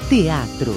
Teatro.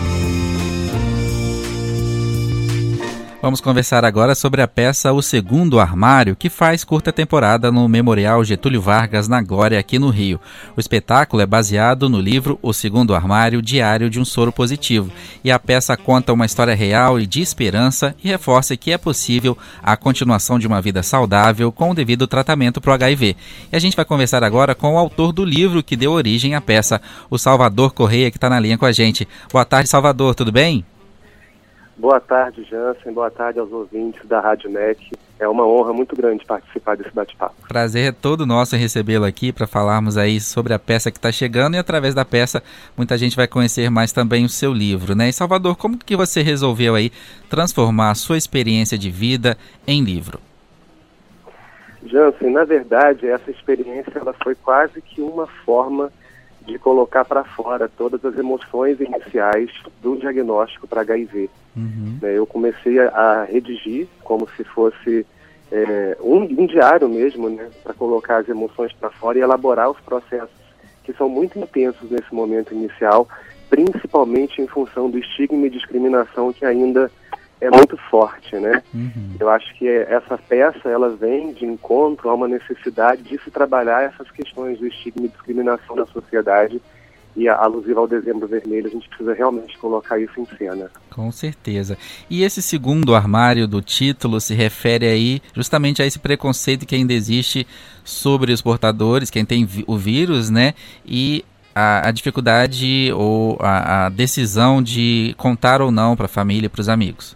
Vamos conversar agora sobre a peça O Segundo Armário, que faz curta temporada no Memorial Getúlio Vargas, na Glória, aqui no Rio. O espetáculo é baseado no livro O Segundo Armário, Diário de um Soro Positivo, e a peça conta uma história real e de esperança e reforça que é possível a continuação de uma vida saudável com o devido tratamento para o HIV. E a gente vai conversar agora com o autor do livro que deu origem à peça, o Salvador Correia, que está na linha com a gente. Boa tarde, Salvador, tudo bem? Boa tarde, Jansen. Boa tarde aos ouvintes da Rádio NEC. É uma honra muito grande participar desse bate-papo. Prazer é todo nosso em recebê-lo aqui para falarmos aí sobre a peça que está chegando, e através da peça muita gente vai conhecer mais também o seu livro, né? E Salvador, como que você resolveu aí transformar a sua experiência de vida em livro? Jansen, na verdade, essa experiência ela foi quase que uma forma de colocar para fora todas as emoções iniciais do diagnóstico para HIV. Eu comecei a redigir como se fosse um diário mesmo, né, para colocar as emoções para fora e elaborar os processos que são muito intensos nesse momento inicial, principalmente em função do estigma e discriminação que ainda é muito forte, né? Eu acho que essa peça, ela vem de encontro a uma necessidade de se trabalhar essas questões do estigma e discriminação na sociedade, e alusiva ao Dezembro Vermelho, a gente precisa realmente colocar isso em cena. Com certeza. E esse segundo armário do título se refere aí justamente a esse preconceito que ainda existe sobre os portadores, quem tem o vírus, né? E a dificuldade ou a decisão de contar ou não para a família e para os amigos.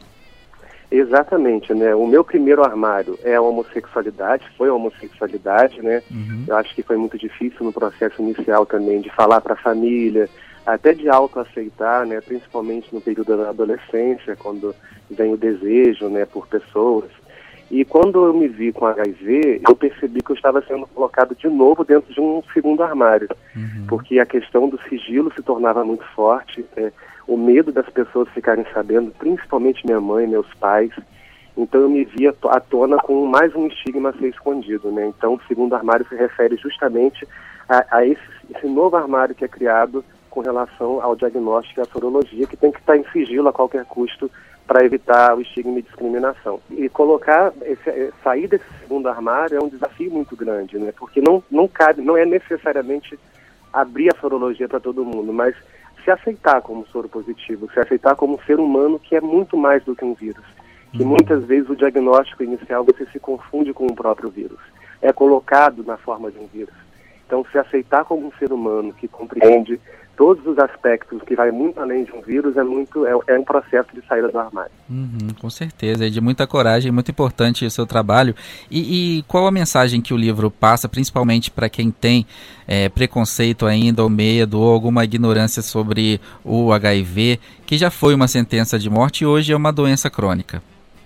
Exatamente, né? O meu primeiro armário é a homossexualidade, foi a homossexualidade, né? Eu acho que foi muito difícil no processo inicial também de falar para a família, até de autoaceitar, né? Principalmente no período da adolescência, quando vem o desejo, né, por pessoas. E quando eu me vi com HIV, eu percebi que eu estava sendo colocado de novo dentro de um segundo armário, porque a questão do sigilo se tornava muito forte, o medo das pessoas ficarem sabendo, principalmente minha mãe, meus pais. Então eu me via à tona com mais um estigma a ser escondido, né? Então o segundo armário se refere justamente a esse novo armário que é criado com relação ao diagnóstico e à sorologia, que tem que estar em sigilo a qualquer custo para evitar o estigma e discriminação. E sair desse segundo armário é um desafio muito grande, né? Porque não é necessariamente abrir a sorologia para todo mundo, mas se aceitar como soro positivo, se aceitar como um ser humano que é muito mais do que um vírus. Que muitas vezes o diagnóstico inicial você se confunde com o próprio vírus. É colocado na forma de um vírus. Então, se aceitar como um ser humano que compreende todos os aspectos, que vai muito além de um vírus, é um processo de saída do armário. Com certeza, é de muita coragem, muito importante o seu trabalho. E qual a mensagem que o livro passa, principalmente para quem tem preconceito ainda, ou medo, ou alguma ignorância sobre o HIV, que já foi uma sentença de morte e hoje é uma doença crônica?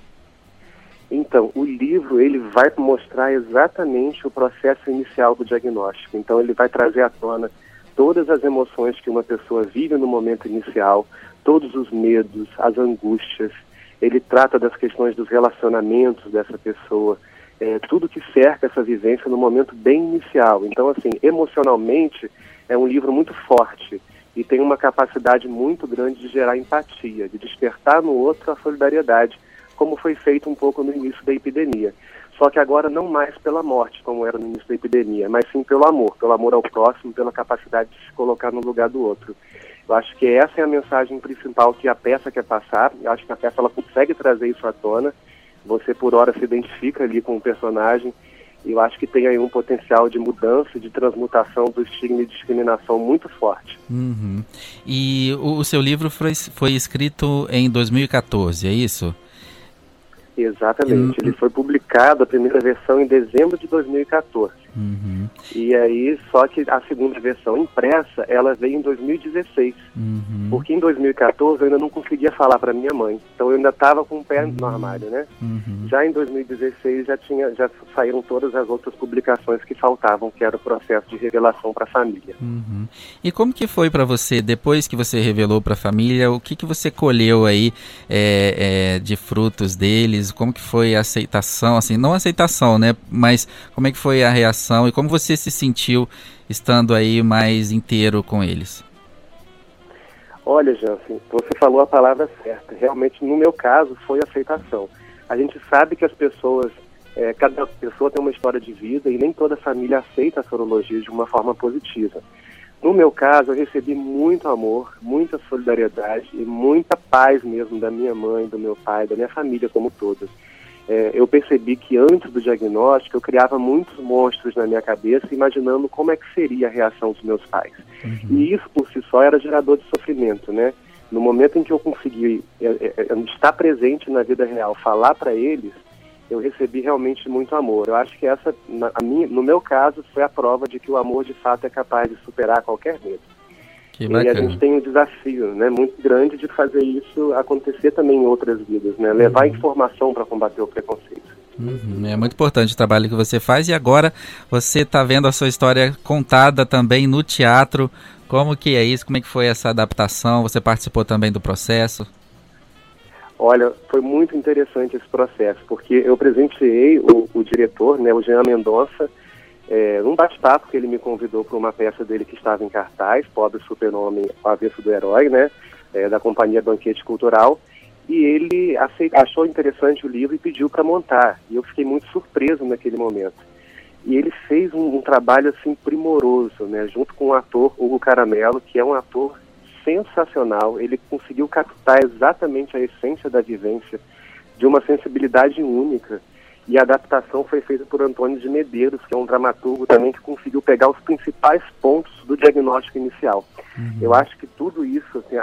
Então, o livro ele vai mostrar exatamente o processo inicial do diagnóstico. Então, ele vai trazer à tona todas as emoções que uma pessoa vive no momento inicial, todos os medos, as angústias. Ele trata das questões dos relacionamentos dessa pessoa, tudo que cerca essa vivência no momento bem inicial. Então, assim, emocionalmente, é um livro muito forte e tem uma capacidade muito grande de gerar empatia, de despertar no outro a solidariedade, como foi feito um pouco no início da epidemia. Só que agora não mais pela morte, como era no início da epidemia, mas sim pelo amor ao próximo, pela capacidade de se colocar no lugar do outro. Eu acho que essa é a mensagem principal que a peça quer passar. Eu acho que a peça ela consegue trazer isso à tona. Você, por hora, se identifica ali com o personagem. E eu acho que tem aí um potencial de mudança, de transmutação do estigma e discriminação muito forte. E o seu livro foi escrito em 2014, é isso? Exatamente. Ele foi publicado, a primeira versão, em dezembro de 2014. E aí, só que a segunda versão impressa, ela veio em 2016. Porque em 2014 eu ainda não conseguia falar para minha mãe. Então eu ainda estava com o pé no armário, né? Já em 2016 já saíram todas as outras publicações que faltavam, que era o processo de revelação para a família. E como que foi para você, depois que você revelou para a família, o que você colheu aí de frutos deles? Como que foi a aceitação, assim, não a aceitação, né? Mas como é que foi a reação e como você se sentiu estando aí mais inteiro com eles? Olha, Jansen, você falou a palavra certa. Realmente, no meu caso, foi aceitação. A gente sabe que as pessoas, cada pessoa tem uma história de vida e nem toda família aceita a sorologia de uma forma positiva. No meu caso, eu recebi muito amor, muita solidariedade e muita paz mesmo da minha mãe, do meu pai, da minha família como todas. Eu percebi que antes do diagnóstico eu criava muitos monstros na minha cabeça, imaginando como é que seria a reação dos meus pais. E isso por si só era gerador de sofrimento, né? No momento em que eu consegui estar presente na vida real, falar para eles, eu recebi realmente muito amor. Eu acho que essa, no meu caso, foi a prova de que o amor de fato é capaz de superar qualquer medo. Que bacana. E a gente tem um desafio, né, muito grande de fazer isso acontecer também em outras vidas, né, levar informação para combater o preconceito. É muito importante o trabalho que você faz, e agora você está vendo a sua história contada também no teatro. Como que é isso? Como é que foi essa adaptação? Você participou também do processo? Olha, foi muito interessante esse processo, porque eu presenteei o diretor, né, o Jean Mendonça, num bate-papo que ele me convidou para uma peça dele que estava em cartaz, Pobre Super-Homem, O Avesso do Herói, né, da companhia Banquete Cultural, e ele achou interessante o livro e pediu para montar, e eu fiquei muito surpreso naquele momento. E ele fez um trabalho assim primoroso, né, junto com o ator Hugo Caramelo, que é um ator sensacional. Ele conseguiu captar exatamente a essência da vivência, de uma sensibilidade única. E a adaptação foi feita por Antônio de Medeiros, que é um dramaturgo também que conseguiu pegar os principais pontos do diagnóstico inicial. Eu acho que tudo isso, assim,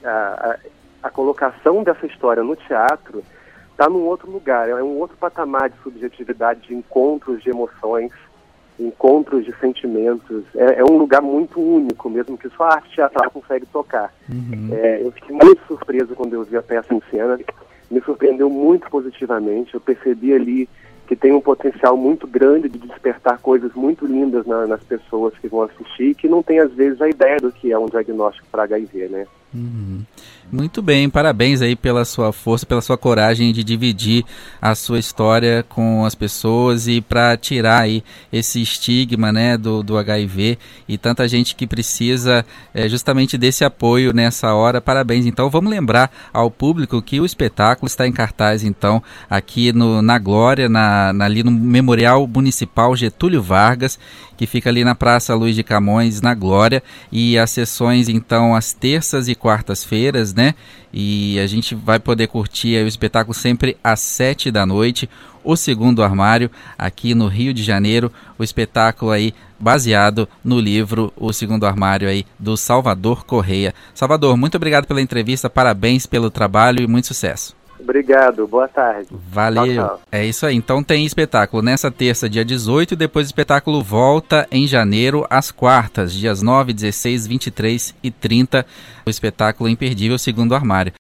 a colocação dessa história no teatro está num outro lugar, é um outro patamar de subjetividade, de encontros de emoções, encontros de sentimentos. É um lugar muito único mesmo, que só a arte teatral consegue tocar. Eu fiquei muito surpreso quando eu vi a peça em cena, me surpreendeu muito positivamente. Eu percebi ali que tem um potencial muito grande de despertar coisas muito lindas nas pessoas que vão assistir, que não tem às vezes a ideia do que é um diagnóstico para HIV, né? Muito bem, parabéns aí pela sua força, pela sua coragem de dividir a sua história com as pessoas e para tirar aí esse estigma, né, do HIV, e tanta gente que precisa justamente desse apoio nessa hora. Parabéns. Então vamos lembrar ao público que o espetáculo está em cartaz então aqui na Glória, ali no Memorial Municipal Getúlio Vargas, que fica ali na Praça Luiz de Camões, na Glória, e as sessões então às terças e quartas-feiras, né? E a gente vai poder curtir aí o espetáculo sempre às 19h, O Segundo Armário, aqui no Rio de Janeiro. O espetáculo aí baseado no livro O Segundo Armário aí do Salvador Correia. Salvador, muito obrigado pela entrevista, parabéns pelo trabalho e muito sucesso. Obrigado, boa tarde. Valeu. Tchau, tchau. É isso aí, então tem espetáculo nessa terça, dia 18, e depois o espetáculo volta em janeiro, às quartas, dias 9, 16, 23 e 30, o espetáculo imperdível Segundo Armário.